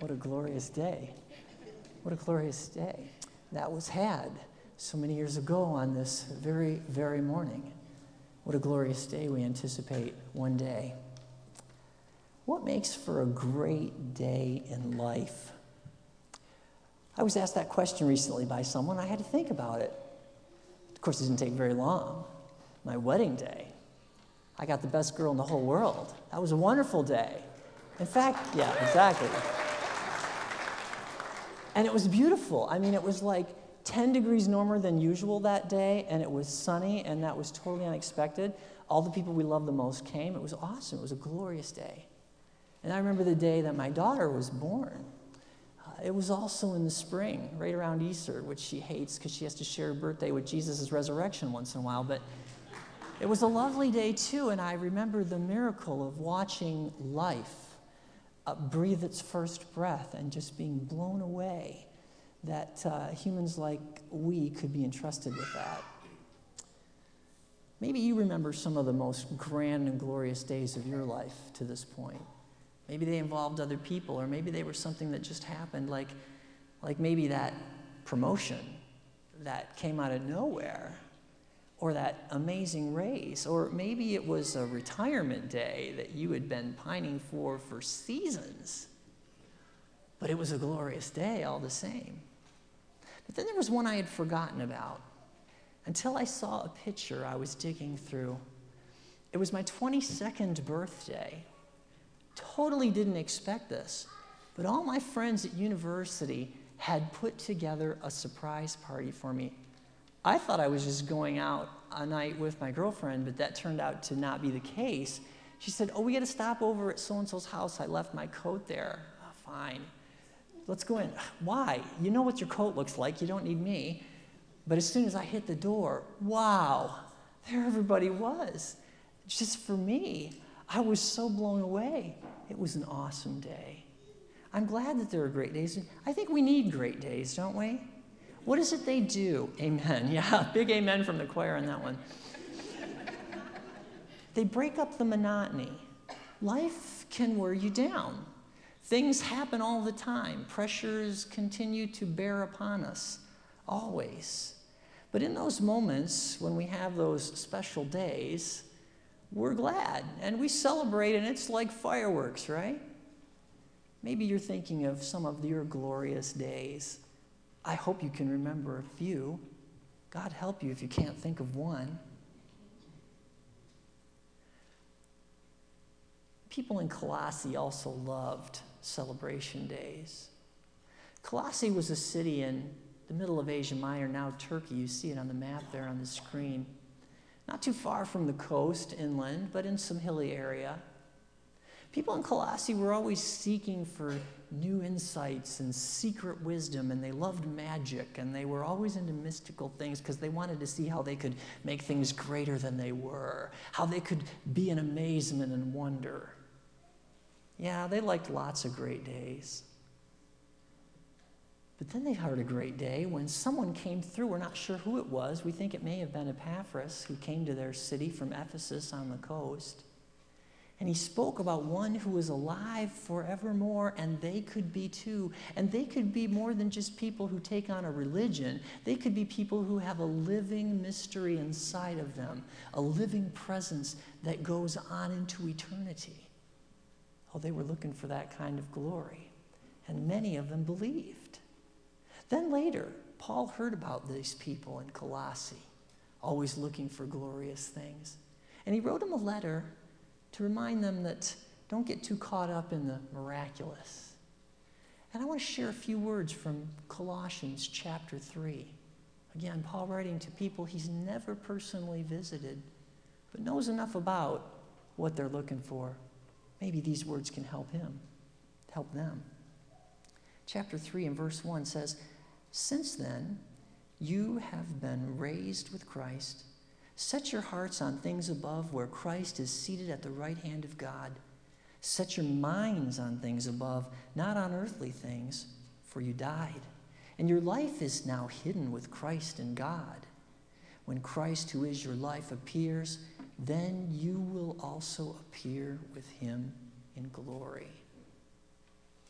What a glorious day. What a glorious day that was had so many years ago on this very, very morning. What a glorious day we anticipate one day. What makes for a great day in life? I was asked that question recently by someone. I had to think about it. Of course, it didn't take very long. My wedding day. I got the best girl in the whole world. That was a wonderful day. In fact, yeah, exactly. And it was beautiful. I mean, it was like 10 degrees warmer than usual that day, and it was sunny, and that was totally unexpected. All the people we love the most came. It was awesome. It was a glorious day. And I remember the day that my daughter was born. It was also in the spring, right around Easter, which she hates because she has to share her birthday with Jesus' resurrection once in a while. But it was a lovely day, too, and I remember the miracle of watching life breathe its first breath and just being blown away that humans like we could be entrusted with that. Maybe you remember some of the most grand and glorious days of your life to this point. Maybe they involved other people, or maybe they were something that just happened, like maybe that promotion that came out of nowhere, or that amazing raise, or maybe it was a retirement day that you had been pining for seasons. But it was a glorious day all the same. But then there was one I had forgotten about until I saw a picture I was digging through. It was my 22nd birthday. Totally didn't expect this, but all my friends at university had put together a surprise party for me. I thought I was just going out a night with my girlfriend, but that turned out to not be the case. She said, "Oh, we got to stop over at so-and-so's house. I left my coat there." "Oh, fine. Let's go in." "Why? You know what your coat looks like. You don't need me." But as soon as I hit the door, wow, there everybody was. Just for me. I was so blown away. It was an awesome day. I'm glad that there are great days. I think we need great days, don't we? What is it they do? Amen. Yeah, big amen from the choir on that one. They break up the monotony. Life can wear you down. Things happen all the time. Pressures continue to bear upon us, always. But in those moments, when we have those special days, we're glad, and we celebrate, and it's like fireworks, right? Maybe you're thinking of some of your glorious days. I hope you can remember a few. God help you if you can't think of one. People in Colossae also loved celebration days. Colossae was a city in the middle of Asia Minor, now Turkey. You see it on the map there on the screen. Not too far from the coast, inland, but in some hilly area. People in Colossae were always seeking for new insights and secret wisdom, and they loved magic, and they were always into mystical things because they wanted to see how they could make things greater than they were, how they could be in amazement and wonder. Yeah, they liked lots of great days. But then they had a great day when someone came through. We're not sure who it was. We think it may have been Epaphras, who came to their city from Ephesus on the coast. And he spoke about one who was alive forevermore, and they could be too. And they could be more than just people who take on a religion. They could be people who have a living mystery inside of them, a living presence that goes on into eternity. Oh, they were looking for that kind of glory, and many of them believed. Then later, Paul heard about these people in Colossae, always looking for glorious things. And he wrote them a letter to remind them that don't get too caught up in the miraculous. And I want to share a few words from Colossians chapter 3. Again, Paul writing to people he's never personally visited, but knows enough about what they're looking for. Maybe these words can help him, help them. Chapter 3 and verse 1 says, "Since then, you have been raised with Christ. Set your hearts on things above where Christ is seated at the right hand of God. Set your minds on things above, not on earthly things, for you died. And your life is now hidden with Christ in God. When Christ, who is your life, appears, then you will also appear with him in glory."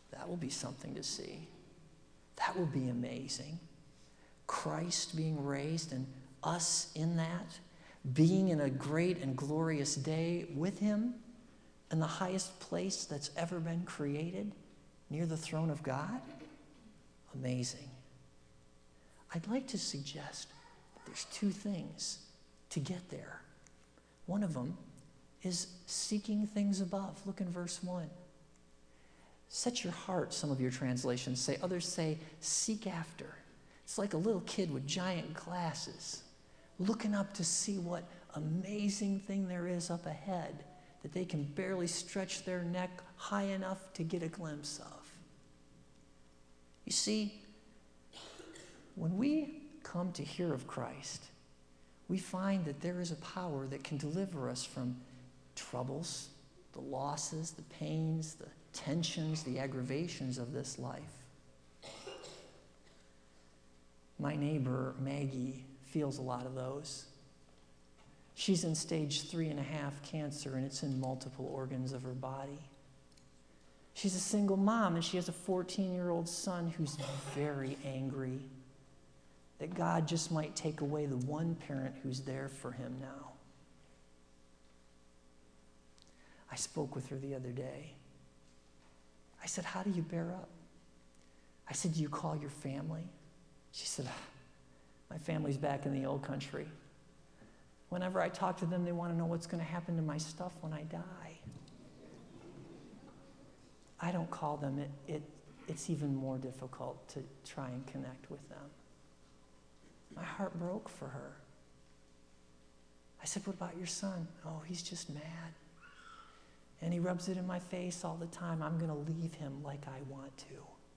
That will be something to see. That will be amazing. Christ being raised and us in that, being in a great and glorious day with him in the highest place that's ever been created, near the throne of God. Amazing. I'd like to suggest that there's two things to get there. One of them is seeking things above. Look in verse 1. Set your heart, some of your translations say. Others say, seek after. It's like a little kid with giant glasses, looking up to see what amazing thing there is up ahead that they can barely stretch their neck high enough to get a glimpse of. You see, when we come to hear of Christ, we find that there is a power that can deliver us from troubles, the losses, the pains, the tensions, the aggravations of this life. My neighbor, Maggie, feels a lot of those. She's in stage 3.5 cancer, and it's in multiple organs of her body. She's a single mom, and she has a 14-year-old son who's very angry that God just might take away the one parent who's there for him now. I spoke with her the other day. I said, how do you bear up? I said, do you call your family? She said, my family's back in the old country. Whenever I talk to them, they want to know what's going to happen to my stuff when I die. I don't call them. It's even more difficult to try and connect with them. My heart broke for her. I said, what about your son? Oh, he's just mad. And he rubs it in my face all the time. I'm going to leave him like I want to.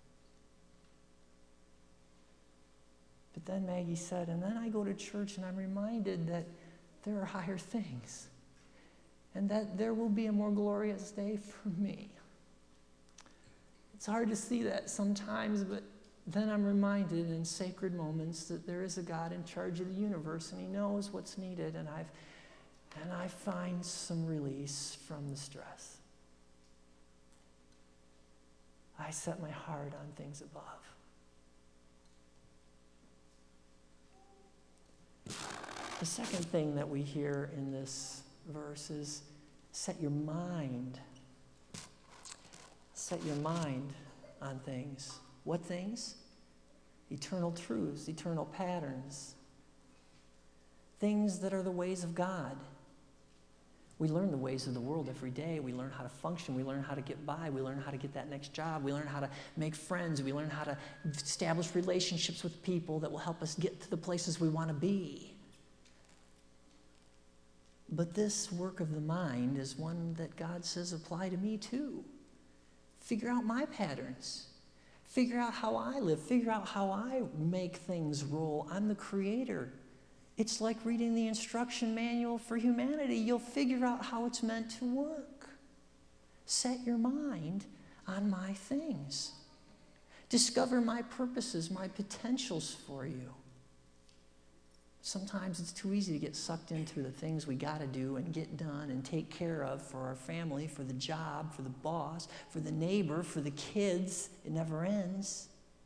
But then Maggie said, and then I go to church and I'm reminded that there are higher things and that there will be a more glorious day for me. It's hard to see that sometimes, but then I'm reminded in sacred moments that there is a God in charge of the universe and he knows what's needed, and I find some release from the stress. I set my heart on things above. The second thing that we hear in this verse is set your mind. Set your mind on things. What things? Eternal truths, eternal patterns. Things that are the ways of God. We learn the ways of the world every day. We learn how to function. We learn how to get by. We learn how to get that next job. We learn how to make friends. We learn how to establish relationships with people that will help us get to the places we want to be. But this work of the mind is one that God says apply to me too. Figure out my patterns. Figure out how I live. Figure out how I make things roll. I'm the creator. It's like reading the instruction manual for humanity. You'll figure out how it's meant to work. Set your mind on my things. Discover my purposes, my potentials for you. Sometimes it's too easy to get sucked into the things we got to do and get done and take care of for our family, for the job, for the boss, for the neighbor, for the kids. It never ends.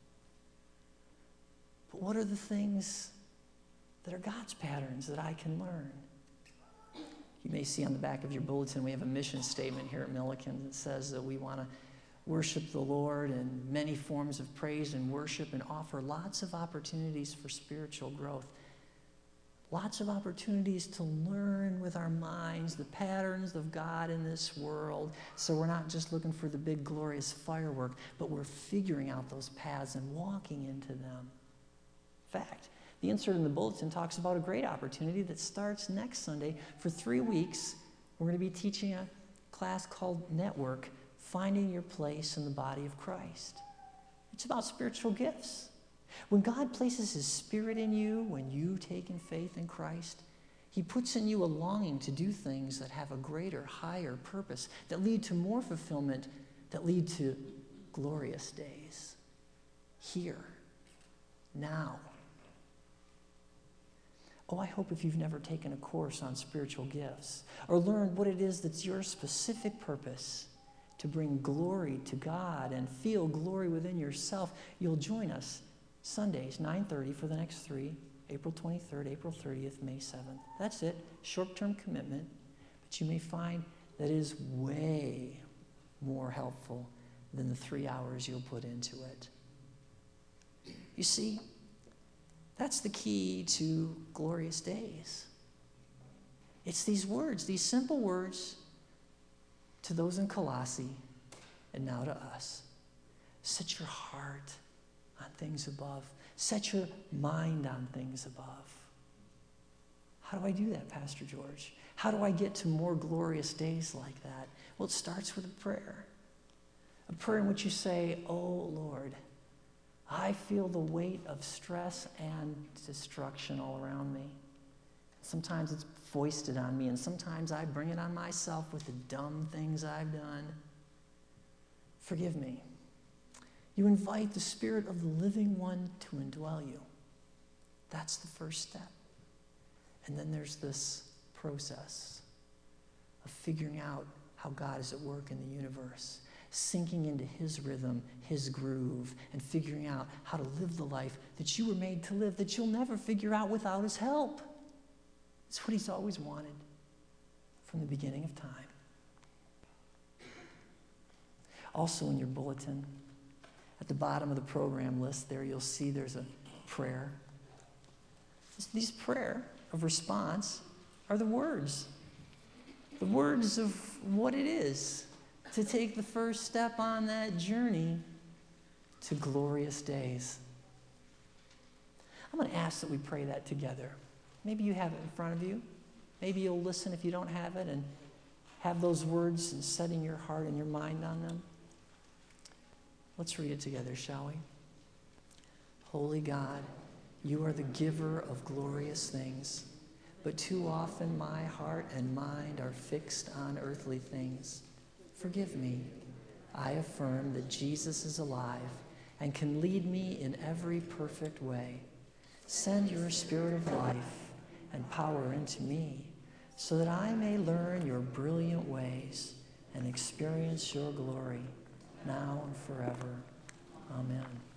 But what are the things that are God's patterns that I can learn? You may see on the back of your bulletin we have a mission statement here at Milliken that says that we want to worship the Lord in many forms of praise and worship and offer lots of opportunities for spiritual growth. Lots of opportunities to learn with our minds the patterns of God in this world, so we're not just looking for the big glorious firework, but we're figuring out those paths and walking into them. In fact, the insert in the bulletin talks about a great opportunity that starts next Sunday. For 3 weeks, we're going to be teaching a class called Network, Finding Your Place in the Body of Christ. It's about spiritual gifts. When God places his Spirit in you, when you take in faith in Christ, he puts in you a longing to do things that have a greater, higher purpose, that lead to more fulfillment, that lead to glorious days. Here, now. Oh, I hope if you've never taken a course on spiritual gifts or learned what it is that's your specific purpose, to bring glory to God and feel glory within yourself, you'll join us Sundays, 9:30 for the next 3, April 23rd, April 30th, May 7th. That's it, short-term commitment. But you may find that it is way more helpful than the 3 hours you'll put into it. You see, that's the key to glorious days. It's these words, these simple words to those in Colossae and now to us. Set your heart on things above. Set your mind on things above. How do I do that, Pastor George? How do I get to more glorious days like that? Well, it starts with a prayer. A prayer in which you say, "Oh, Lord, I feel the weight of stress and destruction all around me. Sometimes it's foisted on me, and sometimes I bring it on myself with the dumb things I've done. Forgive me." You invite the Spirit of the living one to indwell you. That's the first step. And then there's this process of figuring out how God is at work in the universe, sinking into his rhythm, his groove, and figuring out how to live the life that you were made to live, that you'll never figure out without his help. It's what he's always wanted from the beginning of time. Also in your bulletin, at the bottom of the program list there, you'll see there's a prayer. These prayer of response are the words of what it is to take the first step on that journey to glorious days. I'm going to ask that we pray that together. Maybe you have it in front of you. Maybe you'll listen if you don't have it and have those words and setting your heart and your mind on them. Let's read it together, shall we? Holy God, you are the giver of glorious things, but too often my heart and mind are fixed on earthly things. Forgive me. I affirm that Jesus is alive and can lead me in every perfect way. Send your Spirit of life and power into me so that I may learn your brilliant ways and experience your glory now and forever. Amen.